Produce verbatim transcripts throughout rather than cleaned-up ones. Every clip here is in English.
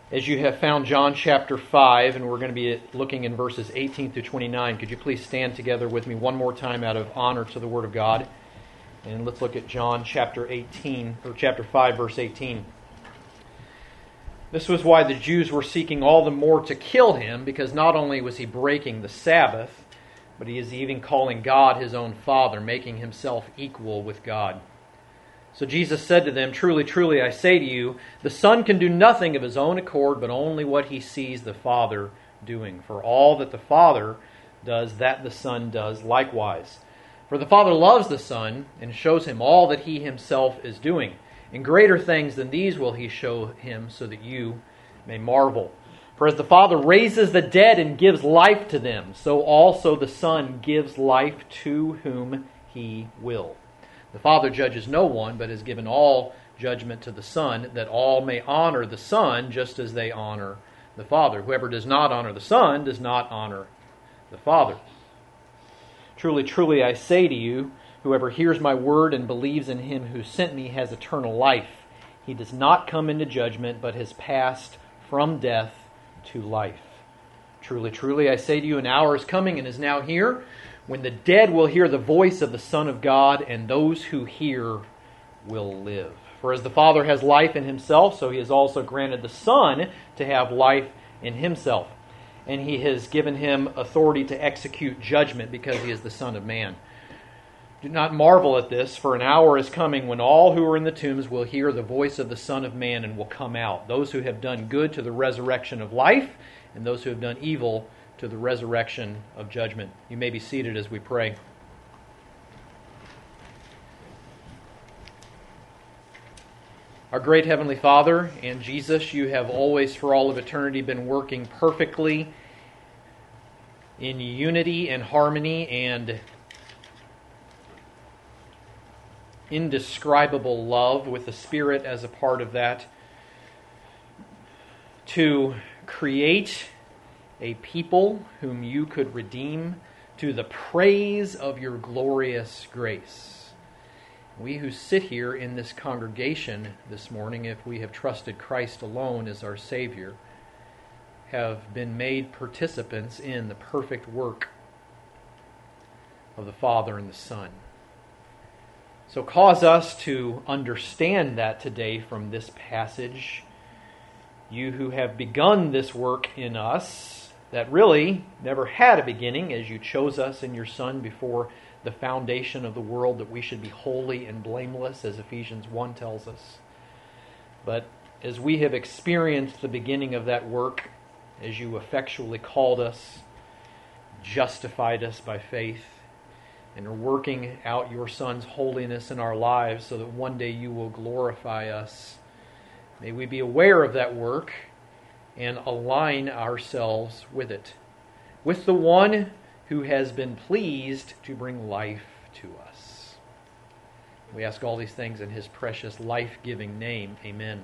As you have found John chapter five, and we're going to be looking in verses eighteen through twenty-nine, could you please stand together with me one more time out of honor to the Word of God? And let's look at John chapter eighteen, or chapter five, verse eighteen. This was why the Jews were seeking all the more to kill him, because not only was he breaking the Sabbath, but he is even calling God his own Father, making himself equal with God. So Jesus said to them, "Truly, truly, I say to you, the Son can do nothing of his own accord, but only what he sees the Father doing. For all that the Father does, that the Son does likewise. For the Father loves the Son, and shows him all that he himself is doing. And greater things than these will he show him, so that you may marvel. For as the Father raises the dead and gives life to them, so also the Son gives life to whom he will. The Father judges no one, but has given all judgment to the Son, that all may honor the Son just as they honor the Father. Whoever does not honor the Son does not honor the Father. Truly, truly, I say to you, whoever hears my word and believes in him who sent me has eternal life. He does not come into judgment, but has passed from death to life. Truly, truly, I say to you, an hour is coming and is now here, when the dead will hear the voice of the Son of God, and those who hear will live. For as the Father has life in himself, so he has also granted the Son to have life in himself. And he has given him authority to execute judgment, because he is the Son of Man. Do not marvel at this, for an hour is coming when all who are in the tombs will hear the voice of the Son of Man and will come out. Those who have done good to the resurrection of life, and those who have done evil to the resurrection of judgment." You may be seated as we pray. Our great Heavenly Father and Jesus, you have always for all of eternity been working perfectly in unity and harmony and indescribable love, with the Spirit as a part of that, to create a people whom you could redeem to the praise of your glorious grace. We who sit here in this congregation this morning, if we have trusted Christ alone as our Savior, have been made participants in the perfect work of the Father and the Son. So cause us to understand that today from this passage. You who have begun this work in us, that really never had a beginning, as you chose us in your Son before the foundation of the world, that we should be holy and blameless, as Ephesians one tells us. But as we have experienced the beginning of that work, as you effectually called us, justified us by faith, and are working out your Son's holiness in our lives so that one day you will glorify us, may we be aware of that work and align ourselves with it, with the one who has been pleased to bring life to us. We ask all these things in his precious life-giving name. Amen.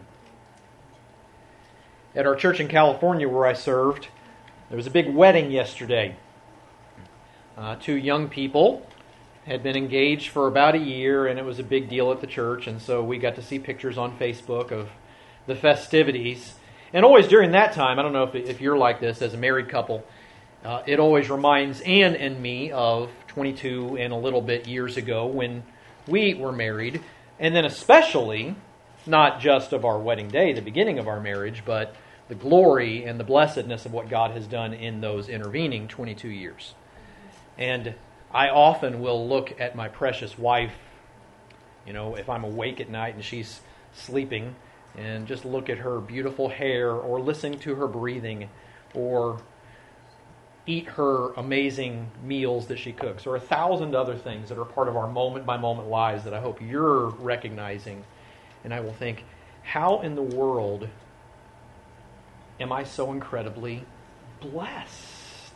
At our church in California where I served, there was a big wedding yesterday. Uh, two young people had been engaged for about a year, and it was a big deal at the church, and so we got to see pictures on Facebook of the festivities. And always during that time, I don't know if, if you're like this as a married couple, uh, it always reminds Ann and me of twenty-two and a little bit years ago when we were married, and then especially, not just of our wedding day, the beginning of our marriage, but the glory and the blessedness of what God has done in those intervening twenty-two years. And I often will look at my precious wife, you know, if I'm awake at night and she's sleeping, and just look at her beautiful hair, or listening to her breathing, or eat her amazing meals that she cooks, or a thousand other things that are part of our moment-by-moment lives that I hope you're recognizing. And I will think, how in the world am I so incredibly blessed?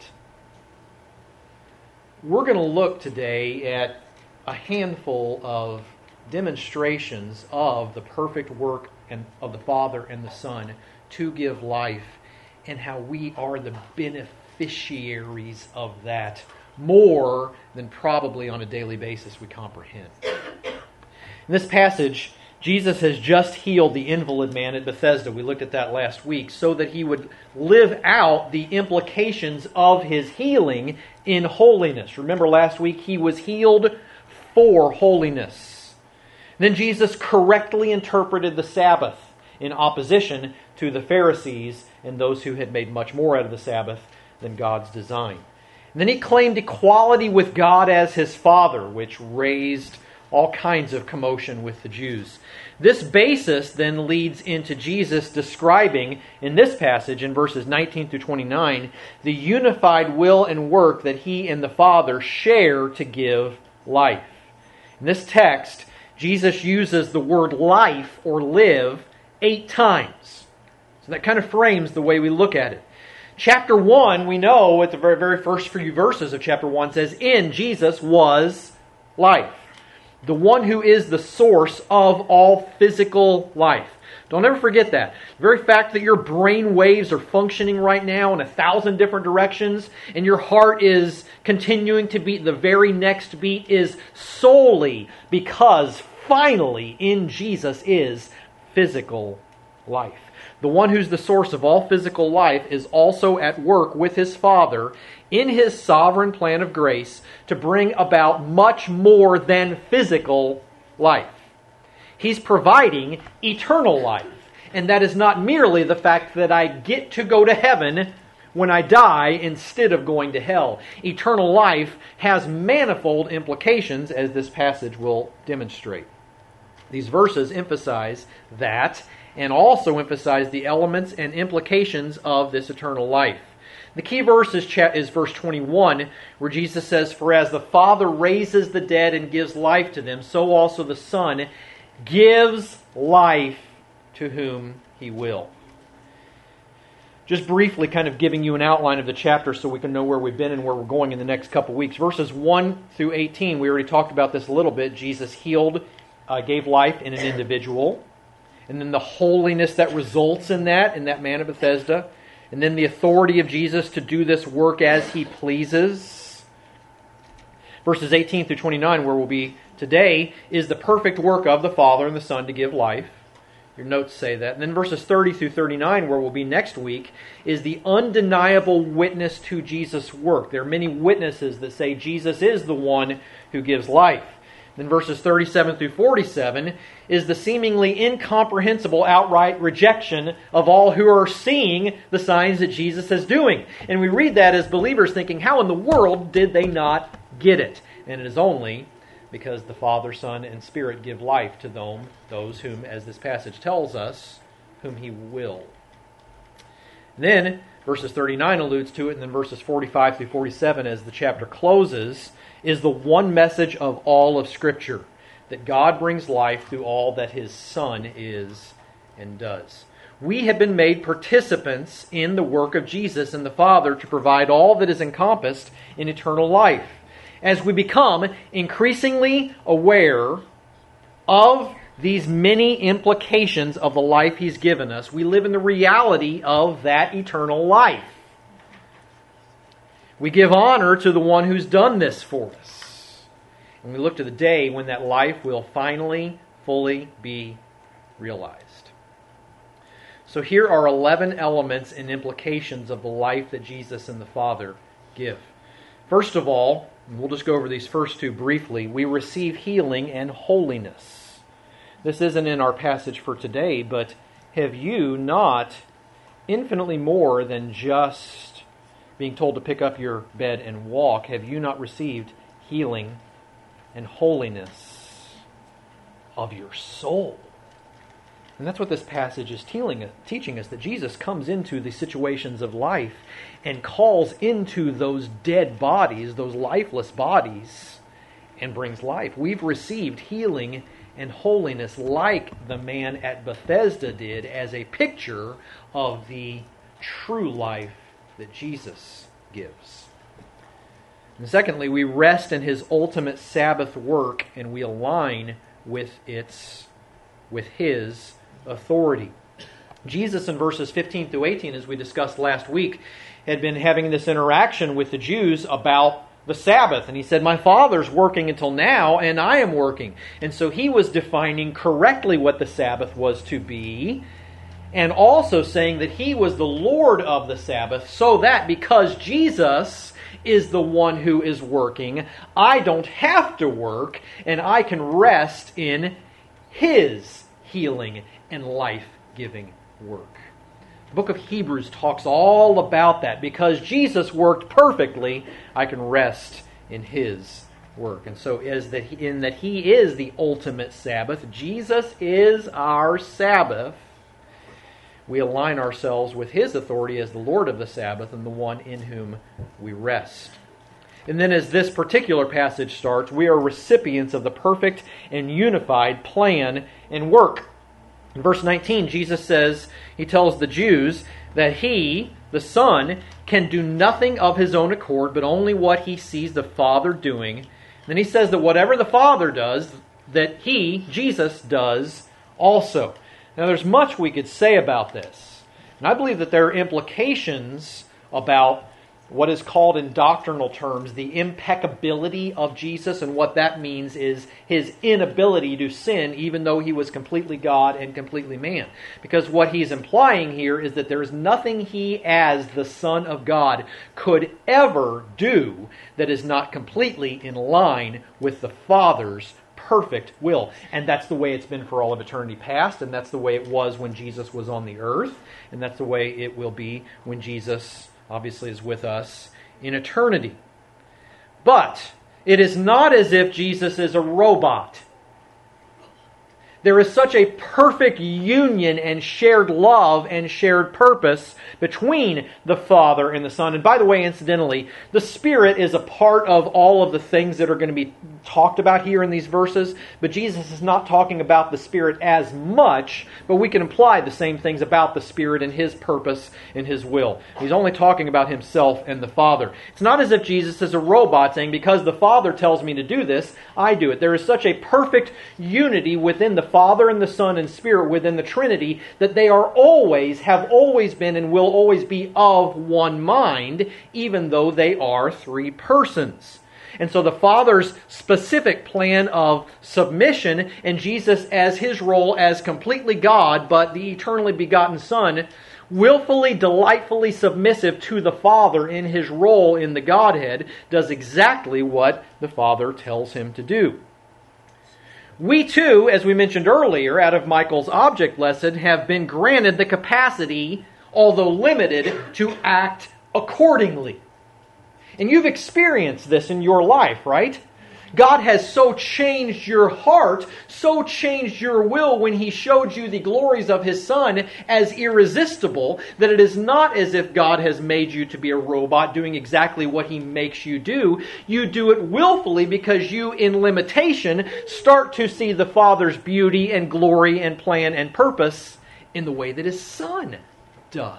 We're going to look today at a handful of demonstrations of the perfect work and of the Father and the Son to give life, and how we are the beneficiaries of that more than probably on a daily basis we comprehend. In this passage, Jesus has just healed the invalid man at Bethesda. We looked at that last week, so that he would live out the implications of his healing in holiness. Remember last week, he was healed for holiness. Then Jesus correctly interpreted the Sabbath in opposition to the Pharisees and those who had made much more out of the Sabbath than God's design. And then he claimed equality with God as his Father, which raised all kinds of commotion with the Jews. This basis then leads into Jesus describing, in this passage, in verses nineteen through twenty-nine, the unified will and work that he and the Father share to give life. In this text, Jesus uses the word life or live eight times. So that kind of frames the way we look at it. Chapter one, we know at the very, very first few verses of chapter one says, in Jesus was life. The one who is the source of all physical life. Don't ever forget that. The very fact that your brain waves are functioning right now in a thousand different directions and your heart is continuing to beat the very next beat is solely because finally in Jesus is physical life. The one who's the source of all physical life is also at work with his Father in his sovereign plan of grace to bring about much more than physical life. He's providing eternal life. And that is not merely the fact that I get to go to heaven when I die instead of going to hell. Eternal life has manifold implications, as this passage will demonstrate. These verses emphasize that and also emphasize the elements and implications of this eternal life. The key verse is, is verse twenty-one, where Jesus says, for as the Father raises the dead and gives life to them, so also the Son gives life to whom He will. Just briefly kind of giving you an outline of the chapter so we can know where we've been and where we're going in the next couple weeks. Verses one through eighteen, we already talked about this a little bit. Jesus healed, uh, gave life in an individual. And then the holiness that results in that, in that man of Bethesda. And then the authority of Jesus to do this work as He pleases. Verses eighteen through twenty-nine, where we'll be today, is the perfect work of the Father and the Son to give life. Your notes say that. And then verses thirty through thirty-nine, where we'll be next week, is the undeniable witness to Jesus' work. There are many witnesses that say Jesus is the one who gives life. Then verses thirty-seven through forty-seven is the seemingly incomprehensible outright rejection of all who are seeing the signs that Jesus is doing. And we read that as believers thinking, how in the world did they not get it? And it is only because the Father, Son, and Spirit give life to them, those whom, as this passage tells us, whom He will. And then, verses thirty-nine alludes to it, and then verses forty-five through forty-seven, as the chapter closes, is the one message of all of Scripture, that God brings life through all that His Son is and does. We have been made participants in the work of Jesus and the Father to provide all that is encompassed in eternal life. As we become increasingly aware of these many implications of the life He's given us, we live in the reality of that eternal life. We give honor to the one who's done this for us. And we look to the day when that life will finally, fully be realized. So here are eleven elements and implications of the life that Jesus and the Father give. First of all, and we'll just go over these first two briefly, we receive healing and holiness. This isn't in our passage for today, but have you not infinitely more than just being told to pick up your bed and walk, have you not received healing and holiness of your soul? And that's what this passage is teaching us, that Jesus comes into the situations of life and calls into those dead bodies, those lifeless bodies, and brings life. We've received healing and holiness like the man at Bethesda did, as a picture of the true life that Jesus gives. And secondly, we rest in His ultimate Sabbath work, and we align with its, with His authority. Jesus in verses fifteen through eighteen, as we discussed last week, had been having this interaction with the Jews about the Sabbath. And he said, my Father's working until now, and I am working. And so he was defining correctly what the Sabbath was to be, and also saying that he was the Lord of the Sabbath, so that because Jesus is the one who is working, I don't have to work, and I can rest in his healing and life-giving work. The book of Hebrews talks all about that. Because Jesus worked perfectly, I can rest in his work. And so as that in that he is the ultimate Sabbath, Jesus is our Sabbath, we align ourselves with his authority as the Lord of the Sabbath and the one in whom we rest. And then as this particular passage starts, we are recipients of the perfect and unified plan and work. In verse nineteen, Jesus says, he tells the Jews that he, the Son, can do nothing of his own accord, but only what he sees the Father doing. And then he says that whatever the Father does, that he, Jesus, does also. Now there's much we could say about this. And I believe that there are implications about what is called in doctrinal terms the impeccability of Jesus, and what that means is his inability to sin even though he was completely God and completely man. Because what he's implying here is that there is nothing he as the Son of God could ever do that is not completely in line with the Father's perfect will. And that's the way it's been for all of eternity past, and that's the way it was when Jesus was on the earth, and that's the way it will be when Jesus obviously is with us in eternity. But it is not as if Jesus is a robot. There is such a perfect union and shared love and shared purpose between the Father and the Son. And by the way, incidentally, the Spirit is a part of all of the things that are going to be talked about here in these verses, but Jesus is not talking about the Spirit as much, but we can imply the same things about the Spirit and his purpose and his will. He's only talking about himself and the Father. It's not as if Jesus is a robot saying, because the Father tells me to do this, I do it. There is such a perfect unity within the Father and the Son and Spirit within the Trinity that they are always, have always been, and will always be of one mind, even though they are three persons. And so the Father's specific plan of submission and Jesus as his role as completely God, but the eternally begotten Son, willfully, delightfully submissive to the Father in his role in the Godhead, does exactly what the Father tells him to do. We too, as we mentioned earlier, out of Michael's object lesson, have been granted the capacity, although limited, to act accordingly. And you've experienced this in your life, right? God has so changed your heart, so changed your will when he showed you the glories of his Son as irresistible, that it is not as if God has made you to be a robot doing exactly what he makes you do. You do it willfully because you, in limitation, start to see the Father's beauty and glory and plan and purpose in the way that his Son does.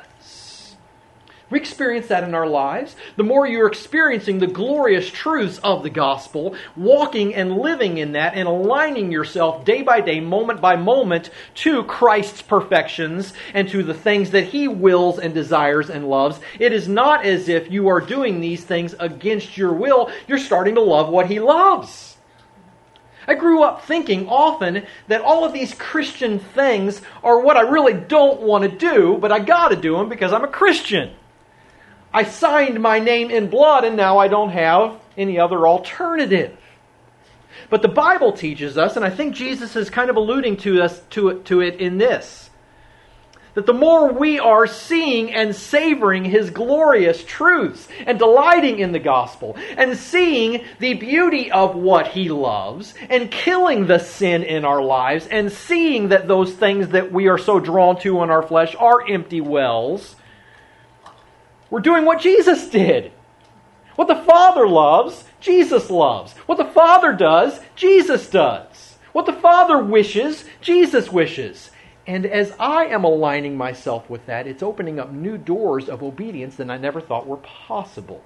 We experience that in our lives. The more you're experiencing the glorious truths of the gospel, walking and living in that and aligning yourself day by day, moment by moment to Christ's perfections and to the things that he wills and desires and loves, it is not as if you are doing these things against your will. You're starting to love what he loves. I grew up thinking often that all of these Christian things are what I really don't want to do, but I got to do them because I'm a Christian. I signed my name in blood and now I don't have any other alternative. But the Bible teaches us, and I think Jesus is kind of alluding to us to it, to it in this, that the more we are seeing and savoring his glorious truths and delighting in the gospel and seeing the beauty of what he loves and killing the sin in our lives and seeing that those things that we are so drawn to in our flesh are empty wells, we're doing what Jesus did. What the Father loves, Jesus loves. What the Father does, Jesus does. What the Father wishes, Jesus wishes. And as I am aligning myself with that, it's opening up new doors of obedience that I never thought were possible.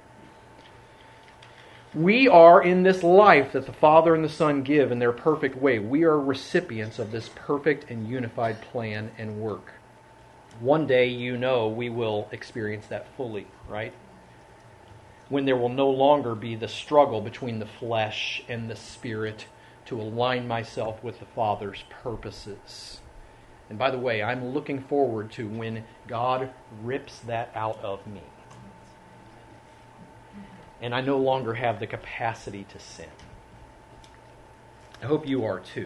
We are in this life that the Father and the Son give in their perfect way. We are recipients of this perfect and unified plan and work. One day, you know, we will experience that fully, right? when there will no longer be the struggle between the flesh and the Spirit to align myself with the Father's purposes. And by the way, I'm looking forward to when God rips that out of me. And I no longer have the capacity to sin. I hope you are too.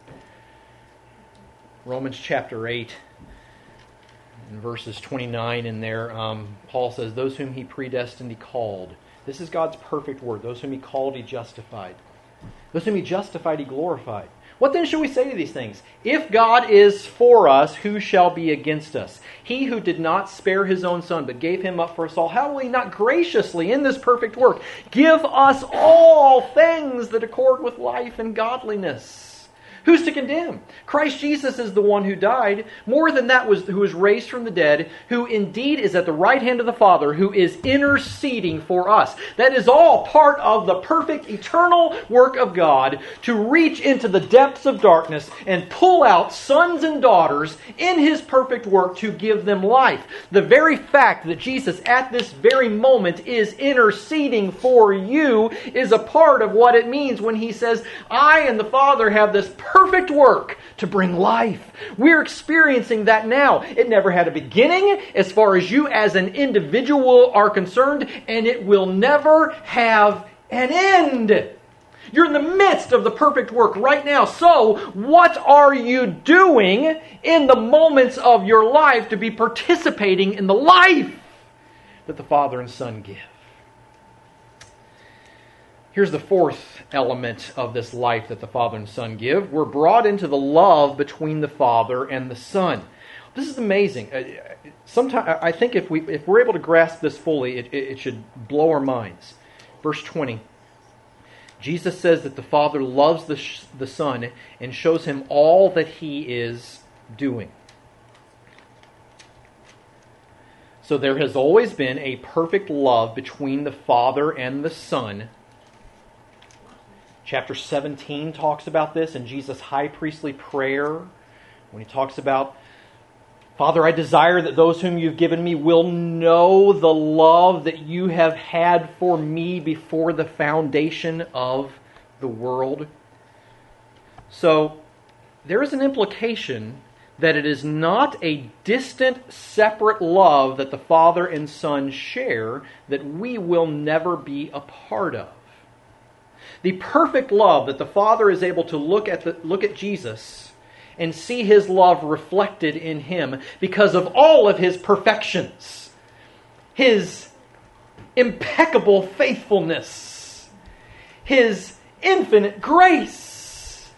Romans chapter eight, in verses twenty-nine in there, um, Paul says, those whom he predestined, he called. This is God's perfect word. Those whom he called, he justified. Those whom he justified, he glorified. What then shall we say to these things? If God is for us, who shall be against us? He who did not spare his own Son, but gave him up for us all, how will he not graciously, in this perfect work, give us all things that accord with life and godliness? Who's to condemn? Christ Jesus is the one who died. More than that, was who was raised from the dead, who indeed is at the right hand of the Father, who is interceding for us. That is all part of the perfect eternal work of God to reach into the depths of darkness and pull out sons and daughters in His perfect work to give them life. The very fact that Jesus at this very moment is interceding for you is a part of what it means when He says, I and the Father have this perfect Perfect work to bring life. We're experiencing that now. It never had a beginning as far as you as an individual are concerned, and it will never have an end. You're in the midst of the perfect work right now. So, what are you doing in the moments of your life to be participating in the life that the Father and Son give? Here's the fourth element of this life that the Father and Son give. We're brought into the love between the Father and the Son. This is amazing. Sometimes I think if we if we're able to grasp this fully, it, it should blow our minds. Verse twenty. Jesus says that the Father loves the, the Son and shows Him all that He is doing. So there has always been a perfect love between the Father and the Son. Chapter seventeen talks about this in Jesus' high priestly prayer, when He talks about, Father, I desire that those whom you've given me will know the love that you have had for me before the foundation of the world. So, there is an implication that it is not a distant, separate love that the Father and Son share that we will never be a part of. The perfect love that the Father is able to look at the, look at Jesus and see His love reflected in Him because of all of His perfections. His impeccable faithfulness. His infinite grace.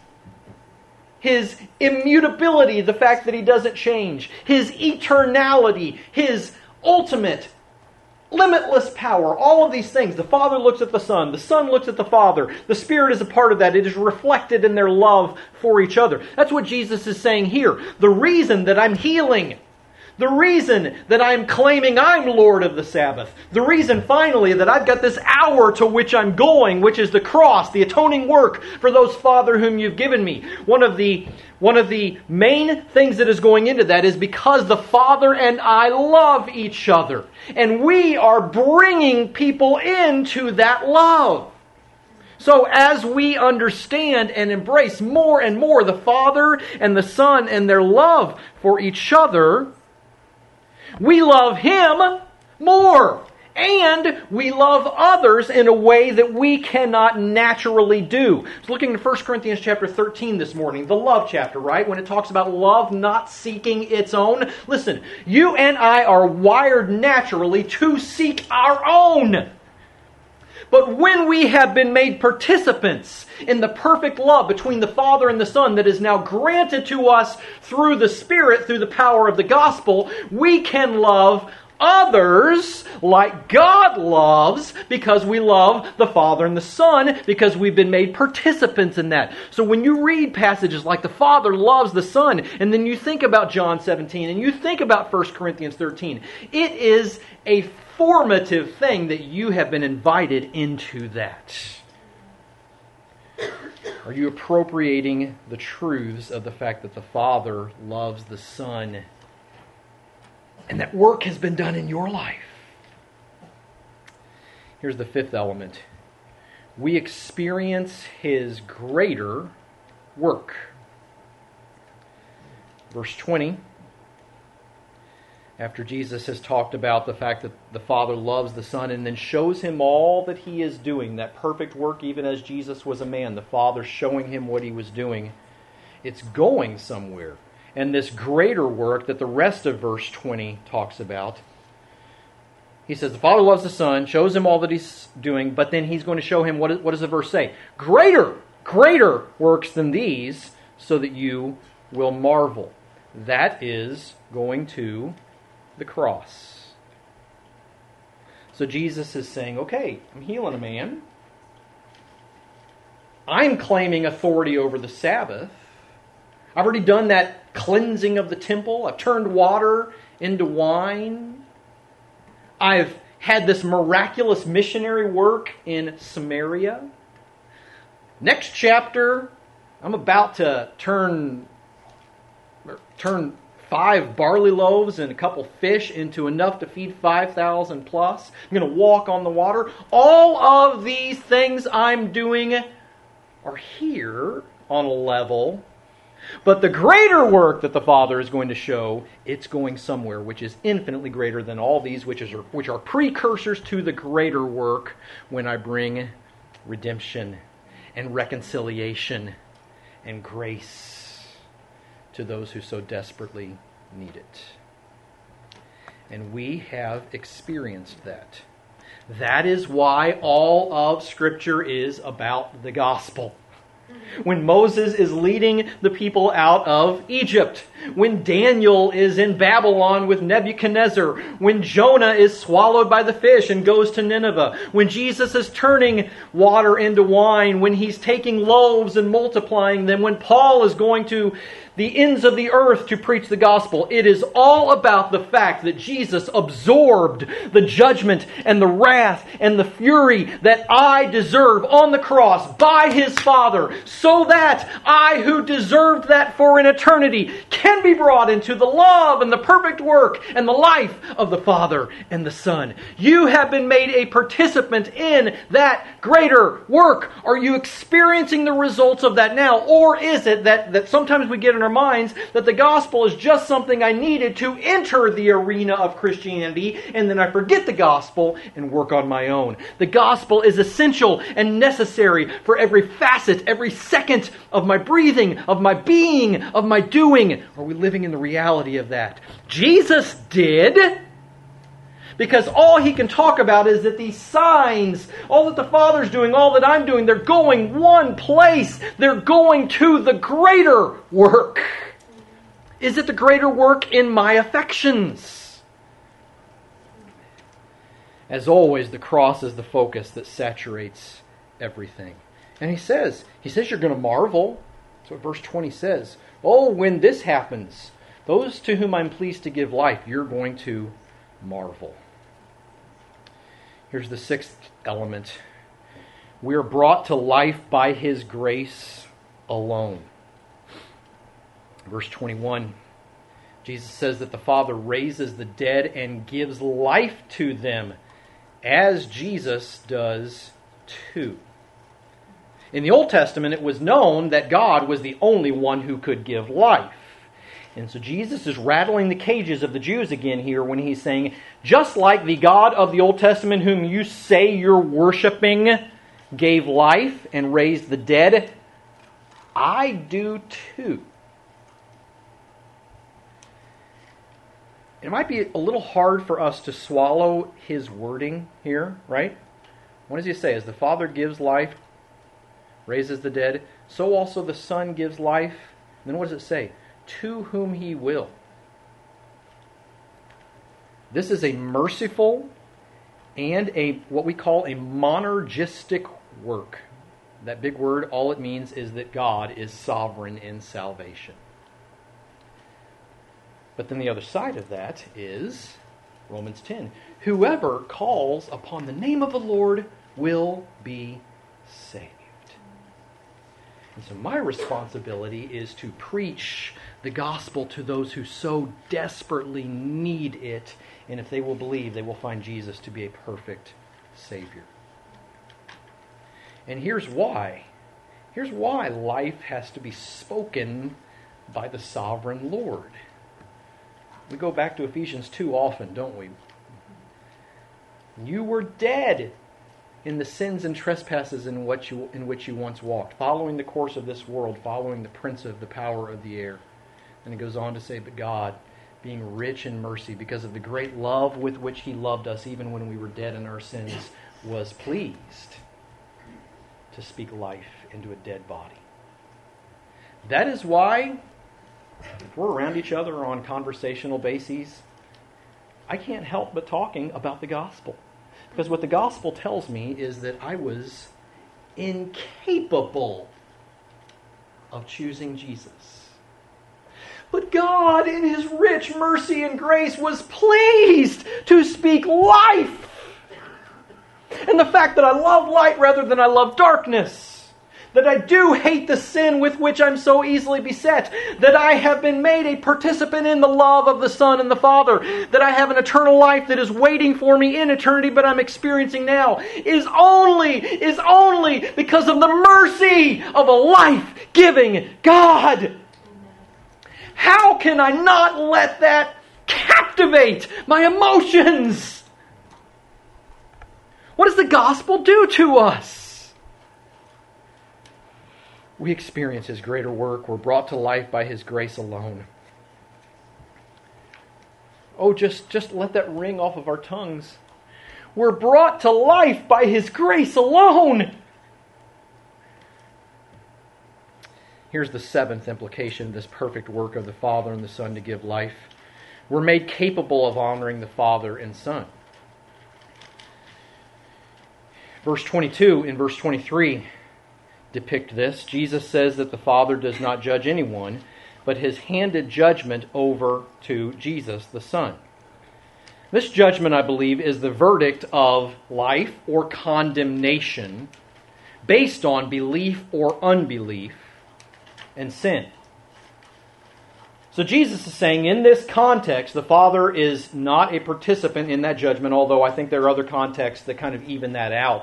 His immutability, the fact that He doesn't change. His eternality. His ultimate limitless power, all of these things. The Father looks at the Son. The Son looks at the Father. The Spirit is a part of that. It is reflected in their love for each other. That's what Jesus is saying here. The reason that I'm healing, the reason that I'm claiming I'm Lord of the Sabbath, the reason finally that I've got this hour to which I'm going, which is the cross, the atoning work for those, Father, whom you've given me. One of the One of the main things that is going into that is because the Father and I love each other. And we are bringing people into that love. So as we understand and embrace more and more the Father and the Son and their love for each other, we love Him more. And we love others in a way that we cannot naturally do. I was looking at First Corinthians chapter thirteen this morning, the love chapter, right? When it talks about love not seeking its own. Listen, you and I are wired naturally to seek our own. But when we have been made participants in the perfect love between the Father and the Son that is now granted to us through the Spirit, through the power of the gospel, we can love others like God loves because we love the Father and the Son because we've been made participants in that. So when you read passages like the Father loves the Son, and then you think about John seventeen, and you think about First Corinthians thirteen, it is a formative thing that you have been invited into that. Are you appropriating the truths of the fact that the Father loves the Son and that work has been done in your life? Here's the fifth element. We experience His greater work. Verse twenty, after Jesus has talked about the fact that the Father loves the Son and then shows Him all that He is doing, that perfect work even as Jesus was a man, the Father showing Him what He was doing, it's going somewhere. And this greater work that the rest of verse twenty talks about, He says the Father loves the Son, shows Him all that He's doing, but then He's going to show Him, what, is, what does the verse say? Greater, greater works than these, so that you will marvel. That is going to the cross. So Jesus is saying, okay, I'm healing a man. I'm claiming authority over the Sabbath. I've already done that cleansing of the temple. I've turned water into wine. I've had this miraculous missionary work in Samaria. Next chapter, I'm about to turn, turn five barley loaves and a couple fish into enough to feed five thousand plus. I'm going to walk on the water. All of these things I'm doing are here on a level. But the greater work that the Father is going to show, it's going somewhere, which is infinitely greater than all these, which, is, which are precursors to the greater work when I bring redemption and reconciliation and grace to those who so desperately need it. And we have experienced that. That is why all of Scripture is about the gospel. When Moses is leading the people out of Egypt, when Daniel is in Babylon with Nebuchadnezzar, when Jonah is swallowed by the fish and goes to Nineveh, when Jesus is turning water into wine, when He's taking loaves and multiplying them, when Paul is going to the ends of the earth to preach the gospel, it is all about the fact that Jesus absorbed the judgment and the wrath and the fury that I deserve on the cross by His Father, so that I, who deserved that for an eternity, can be brought into the love and the perfect work and the life of the Father and the Son. You have been made a participant in that greater work. Are you experiencing the results of that now? Or is it that, that sometimes we get in our minds that the gospel is just something I needed to enter the arena of Christianity, and then I forget the gospel and work on my own? The gospel is essential and necessary for every facet, every second of my breathing, of my being, of my doing. Are we living in the reality of that? Jesus did. Because all He can talk about is that these signs, all that the Father's doing, all that I'm doing, they're going one place. They're going to the greater work. Is it the greater work in my affections? As always, the cross is the focus that saturates everything. And He says, He says you're going to marvel. That's what verse twenty says. Oh, when this happens, those to whom I'm pleased to give life, you're going to marvel. Here's the sixth element. We are brought to life by His grace alone. Verse twenty-one, Jesus says that the Father raises the dead and gives life to them, as Jesus does too. In the Old Testament, it was known that God was the only one who could give life. And so Jesus is rattling the cages of the Jews again here when He's saying, just like the God of the Old Testament whom you say you're worshiping gave life and raised the dead, I do too. It might be a little hard for us to swallow His wording here, right? What does He say? As the Father gives life, raises the dead, so also the Son gives life. And then what does it say? To whom He will. This is a merciful and a what we call a monergistic work. That big word, all it means is that God is sovereign in salvation. But then the other side of that is Romans ten. Whoever calls upon the name of the Lord will be saved. And so my responsibility is to preach the gospel to those who so desperately need it. And if they will believe, they will find Jesus to be a perfect Savior. And here's why. Here's why life has to be spoken by the sovereign Lord. We go back to Ephesians two often, don't we? You were dead in the sins and trespasses in which you, in which you once walked, following the course of this world, following the prince of the power of the air. And it goes on to say, but God, being rich in mercy, because of the great love with which He loved us, even when we were dead in our sins, was pleased to speak life into a dead body. That is why, if we're around each other on conversational bases, I can't help but talking about the gospel. Because what the gospel tells me is that I was incapable of choosing Jesus. But God, in His rich mercy and grace, was pleased to speak life. And the fact that I love light rather than I love darkness, that I do hate the sin with which I'm so easily beset, that I have been made a participant in the love of the Son and the Father, that I have an eternal life that is waiting for me in eternity but I'm experiencing now, is only, is only because of the mercy of a life-giving God. How can I not let that captivate my emotions? What does the gospel do to us? We experience His greater work. We're brought to life by His grace alone. Oh, just, just let that ring off of our tongues. We're brought to life by His grace alone. Here's the seventh implication of this perfect work of the Father and the Son to give life. We're made capable of honoring the Father and Son. Verse twenty-two and verse twenty-three depict this. Jesus says that the Father does not judge anyone, but has handed judgment over to Jesus, the Son. This judgment, I believe, is the verdict of life or condemnation based on belief or unbelief and sin. So Jesus is saying in this context, the Father is not a participant in that judgment, although I think there are other contexts that kind of even that out.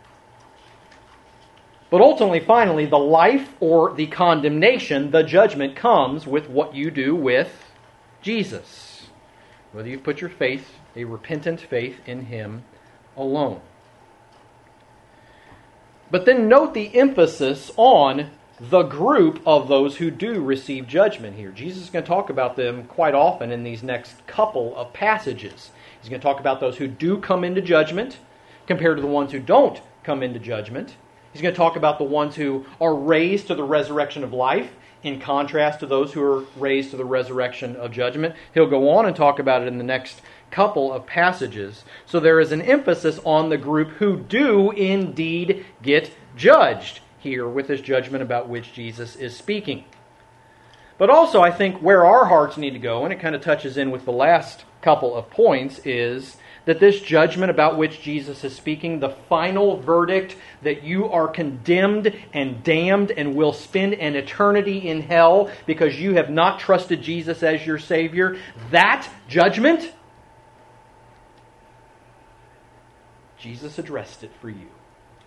But ultimately, finally, the life or the condemnation, the judgment, comes with what you do with Jesus. Whether you put your faith, a repentant faith in Him alone. But then note the emphasis on the group of those who do receive judgment here. Jesus is going to talk about them quite often in these next couple of passages. He's going to talk about those who do come into judgment compared to the ones who don't come into judgment. He's going to talk about the ones who are raised to the resurrection of life in contrast to those who are raised to the resurrection of judgment. He'll go on and talk about it in the next couple of passages. So there is an emphasis on the group who do indeed get judged here with this judgment about which Jesus is speaking. But also I think where our hearts need to go, and it kind of touches in with the last couple of points, is that this judgment about which Jesus is speaking, the final verdict that you are condemned and damned and will spend an eternity in hell because you have not trusted Jesus as your Savior, that judgment, Jesus addressed it for you.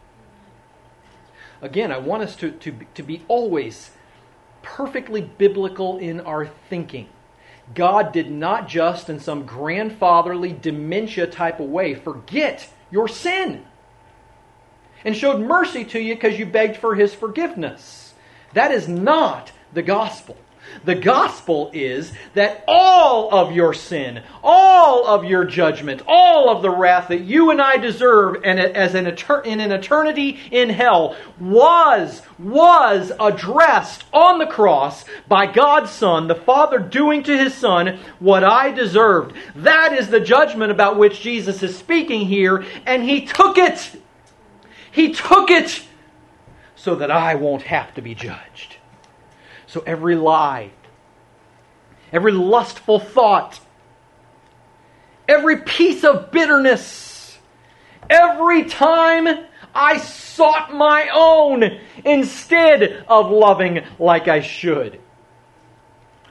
Again, I want us to, to, to be always perfectly biblical in our thinking. God did not just in some grandfatherly dementia type of way forget your sin and showed mercy to you because you begged for His forgiveness. That is not the gospel. The gospel is that all of your sin, all of your judgment, all of the wrath that you and I deserve and as an etern- in an eternity in hell was, was addressed on the cross by God's Son, the Father doing to His Son what I deserved. That is the judgment about which Jesus is speaking here, and He took it. He took it so that I won't have to be judged. So every lie, every lustful thought, every piece of bitterness, every time I sought my own instead of loving like I should,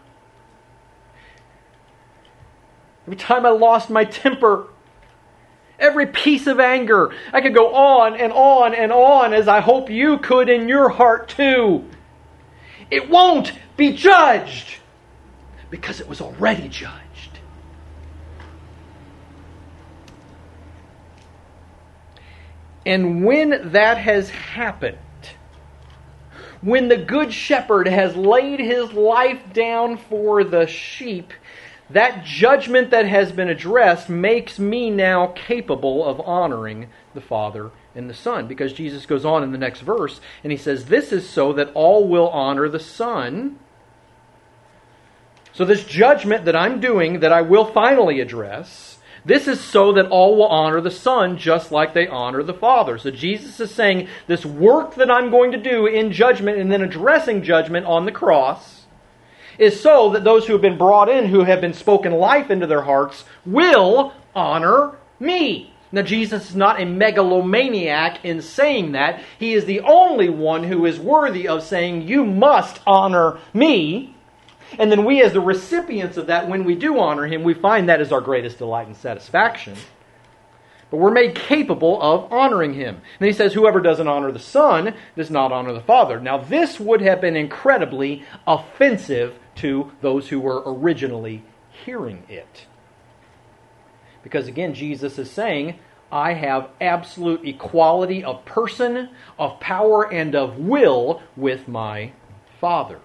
every time I lost my temper, Every piece of anger. I could go on and on and on, as I hope you could in your heart too. It won't be judged because it was already judged. And when that has happened, when the Good Shepherd has laid his life down for the sheep, that judgment that has been addressed makes me now capable of honoring the Father and the Son. Because Jesus goes on in the next verse and he says, this is so that all will honor the Son. So this judgment that I'm doing, that I will finally address, this is so that all will honor the Son just like they honor the Father. So Jesus is saying this work that I'm going to do in judgment and then addressing judgment on the cross is so that those who have been brought in, who have been spoken life into their hearts, will honor me. Now, Jesus is not a megalomaniac in saying that. He is the only one who is worthy of saying, you must honor me. And then we, as the recipients of that, when we do honor Him, we find that is our greatest delight and satisfaction. But we're made capable of honoring Him. And He says, whoever doesn't honor the Son does not honor the Father. Now, this would have been incredibly offensive to those who were originally hearing it. Because again, Jesus is saying, I have absolute equality of person, of power, and of will with my Father.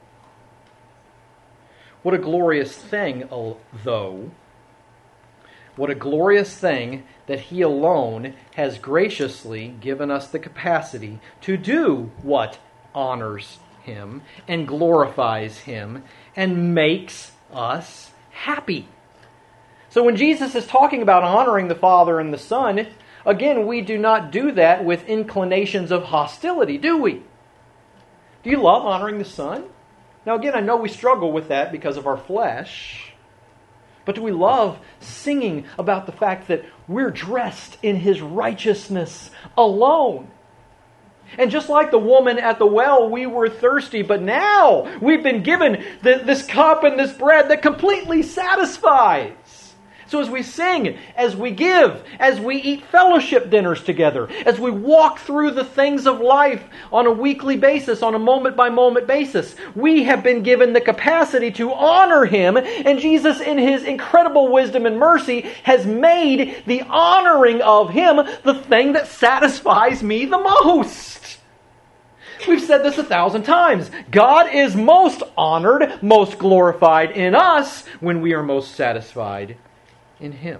What a glorious thing, though. What a glorious thing that He alone has graciously given us the capacity to do what honors Him and glorifies Him and makes us happy. So when Jesus is talking about honoring the Father and the Son, again, we do not do that with inclinations of hostility, do we? Do you love honoring the Son? Now again, I know we struggle with that because of our flesh. But do we love singing about the fact that we're dressed in His righteousness alone? And just like the woman at the well, we were thirsty, but now we've been given the, this cup and this bread that completely satisfies. So as we sing, as we give, as we eat fellowship dinners together, as we walk through the things of life on a weekly basis, on a moment-by-moment basis, we have been given the capacity to honor Him, and Jesus, in His incredible wisdom and mercy, has made the honoring of Him the thing that satisfies me the most. We've said this a thousand times. God is most honored, most glorified in us when we are most satisfied in Him.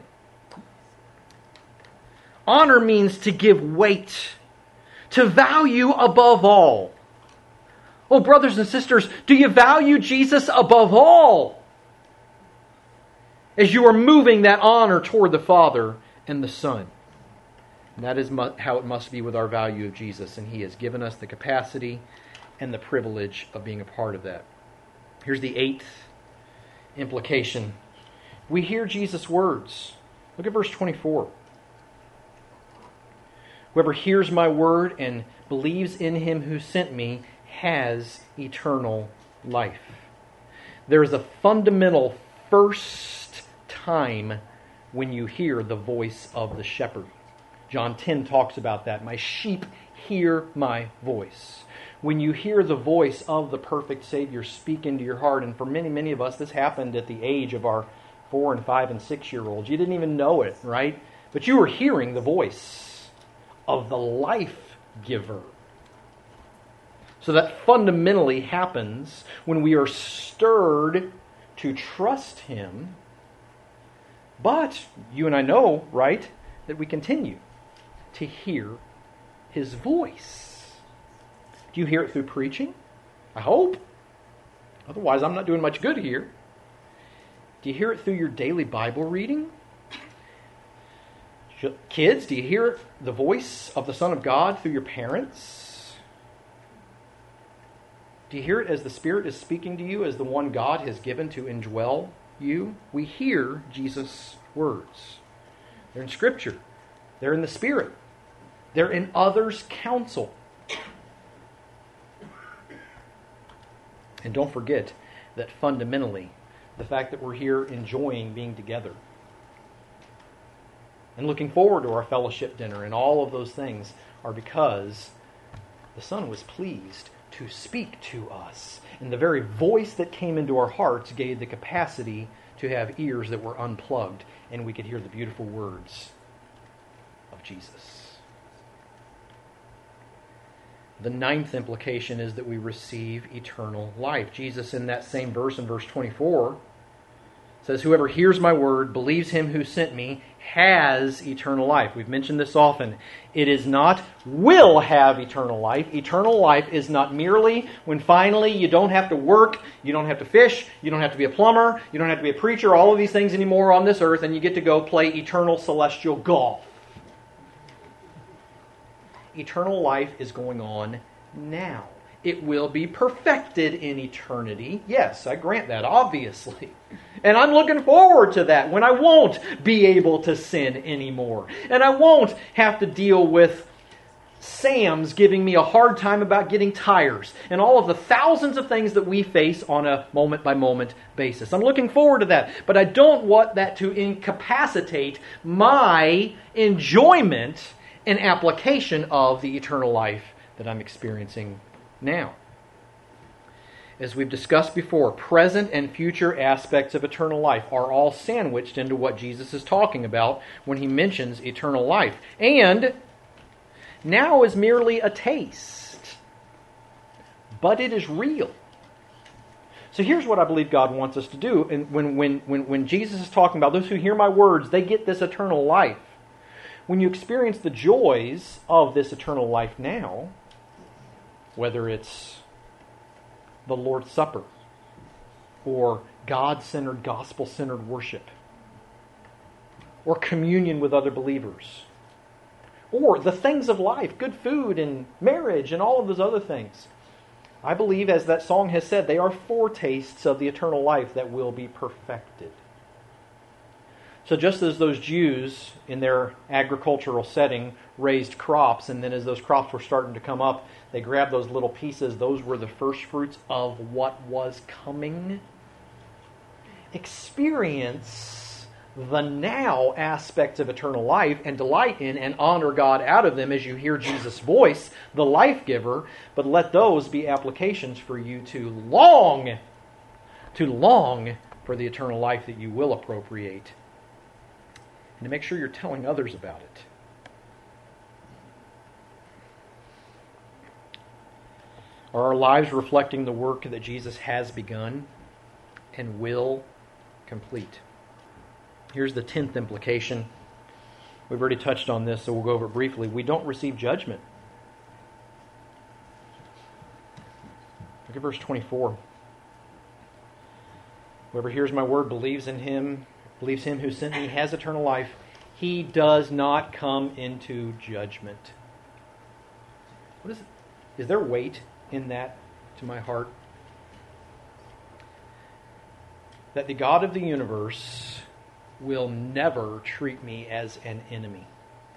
Honor means to give weight, to value above all. Oh, brothers and sisters, do you value Jesus above all? As you are moving that honor toward the Father and the Son. And that is how it must be with our value of Jesus. And He has given us the capacity and the privilege of being a part of that. Here's the eighth implication. We hear Jesus' words. Look at verse twenty-four. Whoever hears my word and believes in Him who sent me has eternal life. There is a fundamental first time when you hear the voice of the shepherd. John ten talks about that. My sheep hear my voice. When you hear the voice of the perfect Savior speak into your heart, and for many, many of us, this happened at the age of our four and five and six year olds. You didn't even know it, right? But you were hearing the voice of the life giver. So that fundamentally happens when we are stirred to trust Him. But you and I know, right, that we continue to hear His voice. Do you hear it through preaching? I hope. Otherwise, I'm not doing much good here. Do you hear it through your daily Bible reading? Kids, do you hear the voice of the Son of God through your parents? Do you hear it as the Spirit is speaking to you, as the one God has given to indwell you? We hear Jesus' words. They're in Scripture. They're in the Spirit. They're in others' counsel. And don't forget that fundamentally, the fact that we're here enjoying being together and looking forward to our fellowship dinner, and all of those things are because the Son was pleased to speak to us. And the very voice that came into our hearts gave the capacity to have ears that were unplugged, and we could hear the beautiful words of Jesus. The ninth implication is that we receive eternal life. Jesus, in that same verse, in verse twenty-four, says, "Whoever hears my word, believes him who sent me, has eternal life." We've mentioned this often. It is not will have eternal life. Eternal life is not merely when finally you don't have to work, you don't have to fish, you don't have to be a plumber, you don't have to be a preacher, all of these things anymore on this earth, and you get to go play eternal celestial golf. Eternal life is going on now. It will be perfected in eternity. Yes, I grant that, obviously. And I'm looking forward to that, when I won't be able to sin anymore. And I won't have to deal with Sam's giving me a hard time about getting tires, and all of the thousands of things that we face on a moment-by-moment basis. I'm looking forward to that, but I don't want that to incapacitate my enjoyment and application of the eternal life that I'm experiencing now. As we've discussed before, present and future aspects of eternal life are all sandwiched into what Jesus is talking about when he mentions eternal life. And now is merely a taste, but it is real. So here's what I believe God wants us to do. And when, when, when, when Jesus is talking about those who hear my words, they get this eternal life. When you experience the joys of this eternal life now, whether it's the Lord's Supper or God-centered, gospel-centered worship, or communion with other believers, or the things of life, good food and marriage and all of those other things, I believe, as that song has said, they are foretastes of the eternal life that will be perfected. So just as those Jews in their agricultural setting raised crops, and then as those crops were starting to come up, they grabbed those little pieces. Those were the first fruits of what was coming. Experience the now aspects of eternal life and delight in and honor God out of them as you hear Jesus' voice, the life giver, but let those be applications for you to long, to long for the eternal life that you will appropriate, and to make sure you're telling others about it. Are our lives reflecting the work that Jesus has begun and will complete? Here's the tenth implication. We've already touched on this, so we'll go over it briefly. We don't receive judgment. Look at verse twenty-four. Whoever hears my word, believes in him, believes him who sent me, has eternal life. He does not come into judgment. What is it? Is there weight in that to my heart? That the God of the universe will never treat me as an enemy.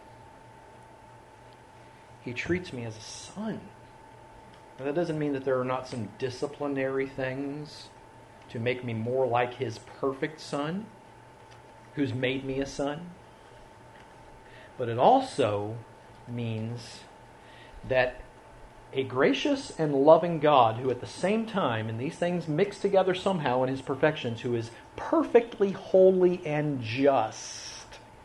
He treats me as a son. Now, that doesn't mean that there are not some disciplinary things to make me more like his perfect son, who's made me a son. But it also means that a gracious and loving God, who at the same time, and these things mix together somehow in his perfections, who is perfectly holy and just,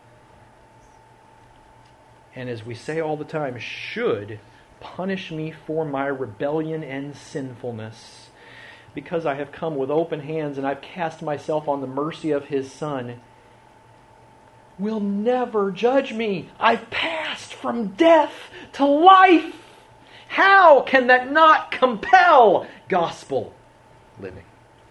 and as we say all the time, should punish me for my rebellion and sinfulness, because I have come with open hands and I've cast myself on the mercy of his Son, will never judge me. I've passed from death to life. How can that not compel gospel living?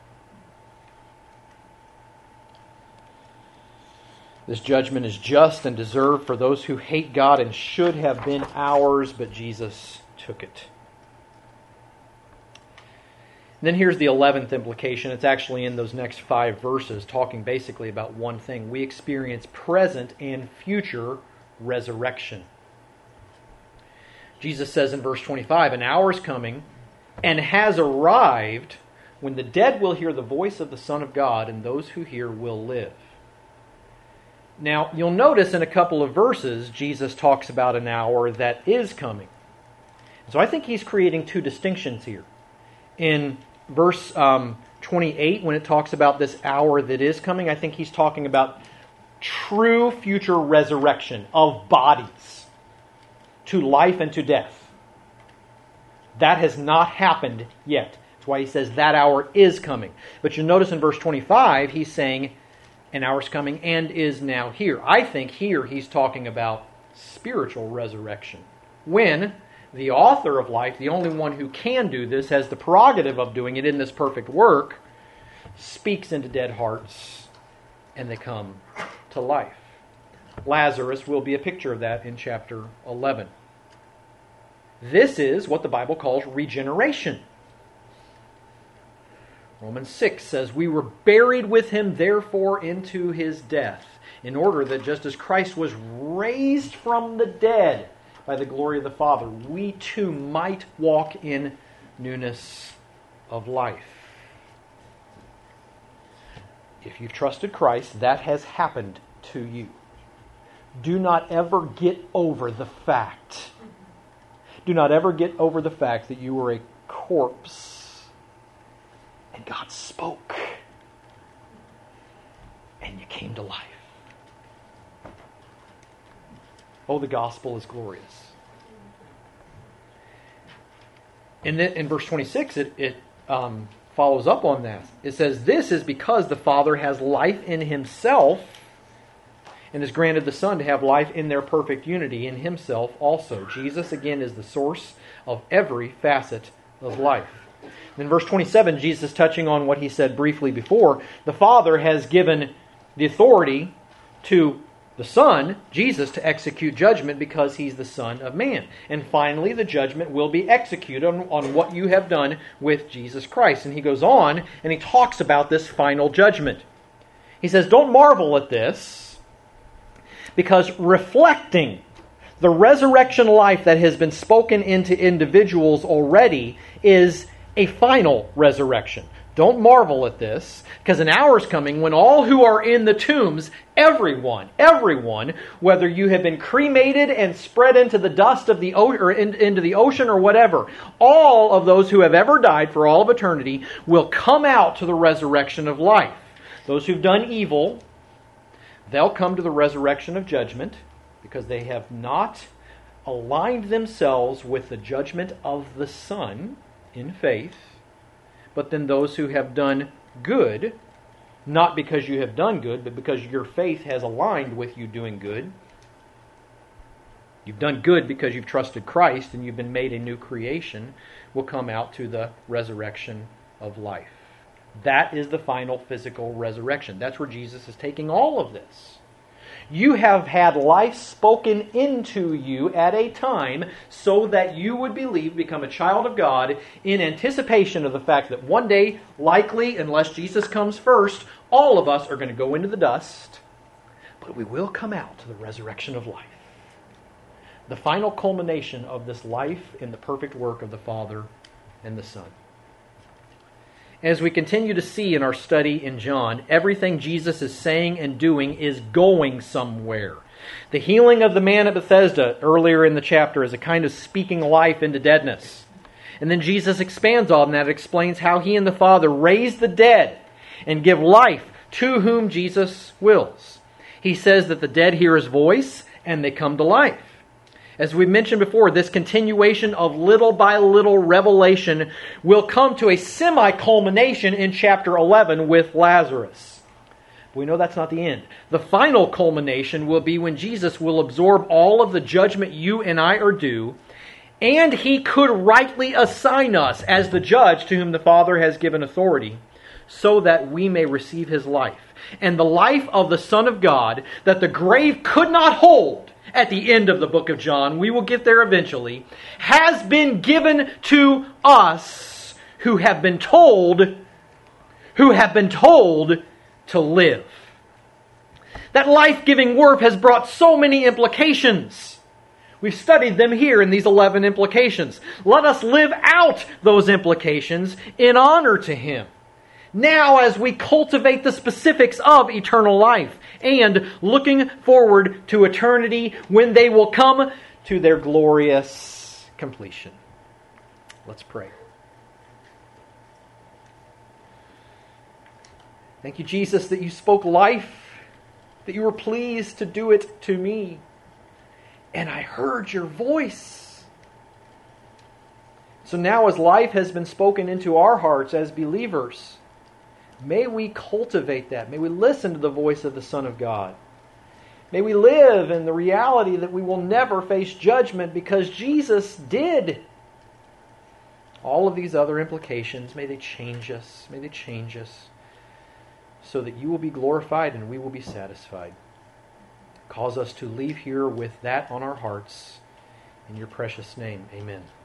This judgment is just and deserved for those who hate God and should have been ours, but Jesus took it. And then here's the eleventh implication. It's actually in those next five verses, talking basically about one thing. We experience present and future resurrection. Jesus says in verse twenty-five, "An hour is coming and has arrived when the dead will hear the voice of the Son of God, and those who hear will live." Now, you'll notice in a couple of verses, Jesus talks about an hour that is coming. So I think he's creating two distinctions here. In verse um, twenty-eight, when it talks about this hour that is coming, I think he's talking about true future resurrection of bodies to life and to death. That has not happened yet. That's why he says that hour is coming. But you'll notice in verse twenty-five, he's saying an hour's coming and is now here. I think here he's talking about spiritual resurrection. When the author of life, the only one who can do this, has the prerogative of doing it in this perfect work, speaks into dead hearts and they come to life. Lazarus will be a picture of that in chapter eleven. This is what the Bible calls regeneration. Romans six says, "We were buried with him, therefore, into his death, in order that just as Christ was raised from the dead by the glory of the Father, we too might walk in newness of life." If you've trusted Christ, that has happened to you. Do not ever get over the fact. Do not ever get over the fact that you were a corpse and God spoke and you came to life. Oh, the gospel is glorious. And then in verse twenty-six, it, it um, follows up on that. It says, "This is because the Father has life in himself and has granted the Son to have life in their perfect unity in himself also." Jesus, again, is the source of every facet of life. In verse twenty-seven, Jesus, touching on what he said briefly before, the Father has given the authority to the Son, Jesus, to execute judgment because he's the Son of Man. And finally, the judgment will be executed on, on what you have done with Jesus Christ. And he goes on and he talks about this final judgment. He says, "Don't marvel at this, because reflecting the resurrection life that has been spoken into individuals already is a final resurrection. Don't marvel at this, because an hour is coming when all who are in the tombs, everyone, everyone, whether you have been cremated and spread into the dust of the o- or in, into the ocean or whatever, all of those who have ever died for all of eternity will come out to the resurrection of life. Those who've done evil, they'll come to the resurrection of judgment because they have not aligned themselves with the judgment of the Son in faith. But then those who have done good, not because you have done good, but because your faith has aligned with you doing good. You've done good because you've trusted Christ and you've been made a new creation, will come out to the resurrection of life. That is the final physical resurrection. That's where Jesus is taking all of this. You have had life spoken into you at a time so that you would believe, become a child of God, in anticipation of the fact that one day, likely, unless Jesus comes first, all of us are going to go into the dust, but we will come out to the resurrection of life. The final culmination of this life in the perfect work of the Father and the Son. As we continue to see in our study in John, everything Jesus is saying and doing is going somewhere. The healing of the man at Bethesda earlier in the chapter is a kind of speaking life into deadness. And then Jesus expands on that, explains how he and the Father raise the dead and give life to whom Jesus wills. He says that the dead hear his voice and they come to life. As we mentioned before, this continuation of little by little revelation will come to a semi-culmination in chapter eleven with Lazarus. We know that's not the end. The final culmination will be when Jesus will absorb all of the judgment you and I are due, and he could rightly assign us as the judge to whom the Father has given authority, so that we may receive his life. And the life of the Son of God that the grave could not hold at the end of the book of John, we will get there eventually, has been given to us who have been told, who have been told to live. That life-giving work has brought so many implications. We've studied them here in these eleven implications. Let us live out those implications in honor to him. now as we cultivate the specifics of eternal life and looking forward to eternity when they will come to their glorious completion. Let's pray. Thank you, Jesus, that you spoke life, that you were pleased to do it to me. And I heard your voice. So now as life has been spoken into our hearts as believers, may we cultivate that. May we listen to the voice of the Son of God. May we live in the reality that we will never face judgment because Jesus did. All of these other implications, may they change us. May they change us so that you will be glorified and we will be satisfied. Cause us to leave here with that on our hearts. In your precious name, amen.